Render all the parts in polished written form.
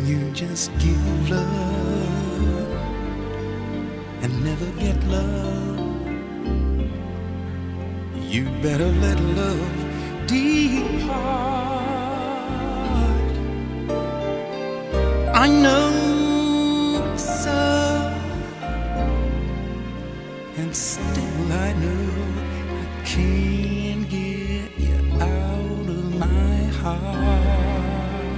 you just give love and never get love, you'd better let love depart. I know it's so, and still I know I can't get you out of my heart.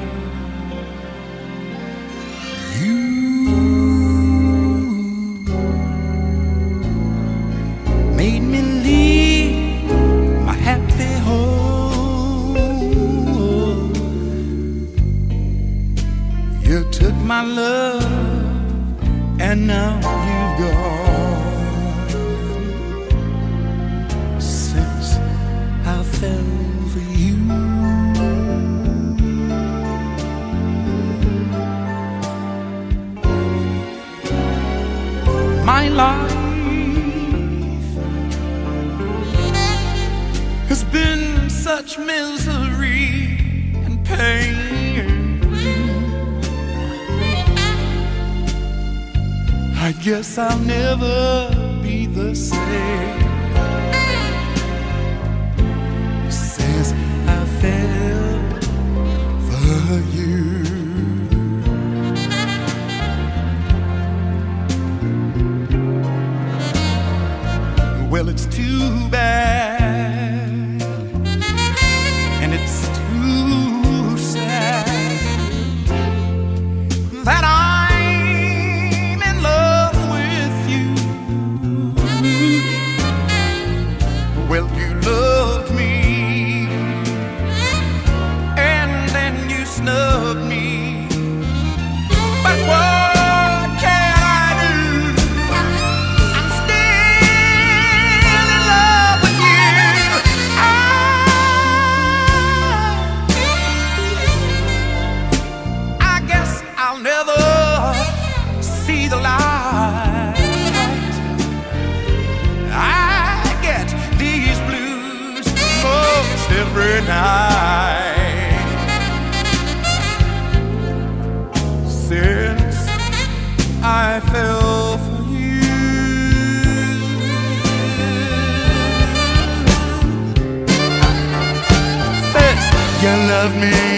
You made me leave my happy home. You took my love and now you've gone. Since I fell for you, my life has been such misery and pain. I guess I'll never be the same since I fell for you. Well, it's too bad, and it's too sad that I'm in love with you. Well, you loved me, and then you snubbed me, but what can I do? I'm still in love with you. I guess I'll never see the light. I get these blues most every night since I fell for you. First you love me,